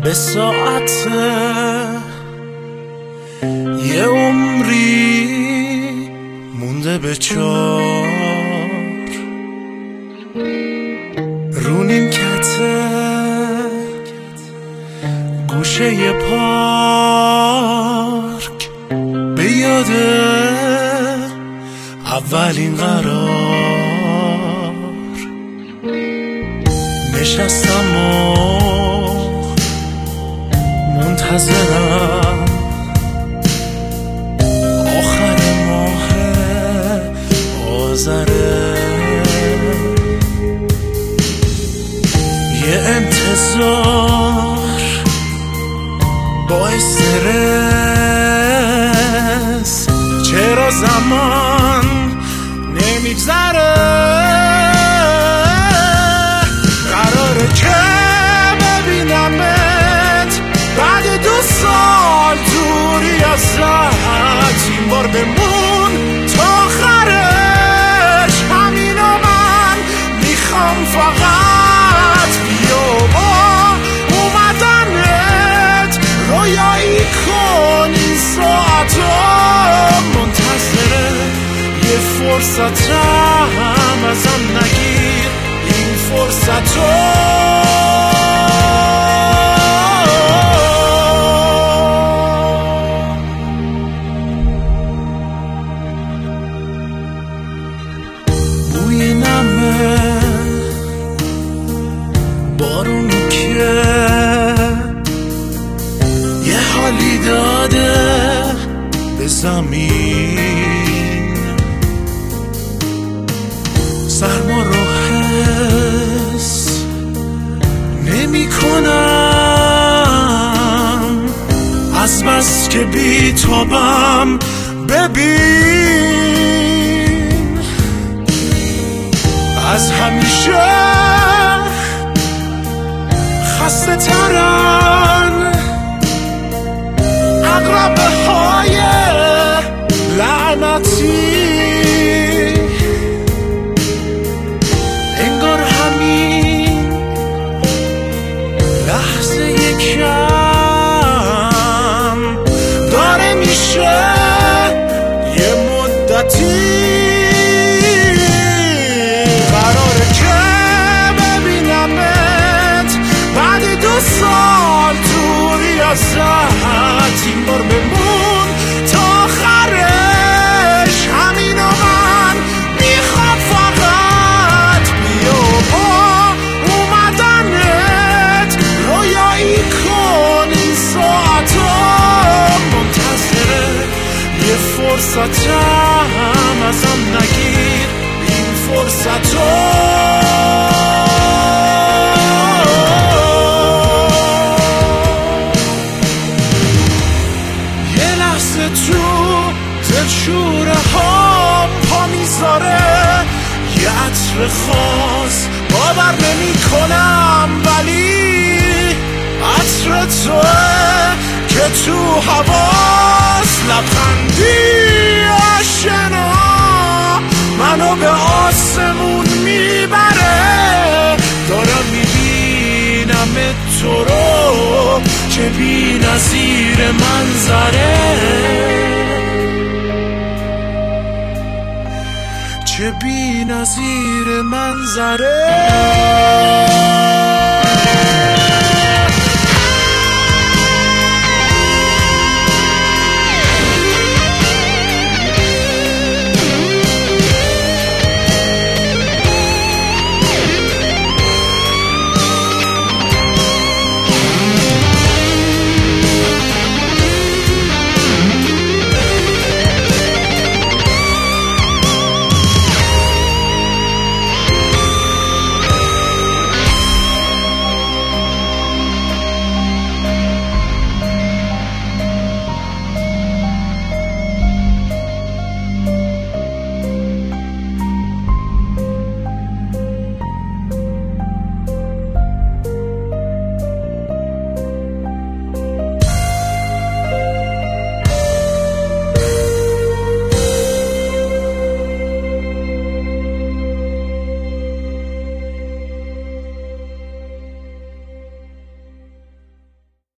به ساعت یه عمری مونده به چار رو نیمکت گوشه ی پارک به یاد اولین قرار نشستم و منتظرم آخر ماه آذره یه انتظار با استرس چرا زمان نمیگذره قراره که ببینمت بعد 2 سال دوری ازت این بار بمون تا آخرش همینو من میخوام فقط بیا با اومدنت رویایی کن این ساعتم منتظره یه فرصتم ازم نگیر این فرصتم بوی نمه بارونی که یه حالی داده به زمین سرما رو حس نمی کنم از بس که بی تابم ببین از همیشه خسته ترن عقربه های لعنتی انگار همین لحظه یکم داره میشه یه مدتی قراره که ببینمت بعد 2 سال دوری ازت این بار بمون تا آخرش همینو من میخوام فقط بیا با اومدنت رویایی کن این ساعتم منتظره یه فرصتم ازم نگیر این فرصتم تو دلشوره ها پا میذاره یه عطر خاص باور نمی کنم ولی عطر توه که تو حواس لبخندی آشنا منو به آسمون میبره دارم میبینم تو رو چه بی نظیر منظره چه بی نظیر منظره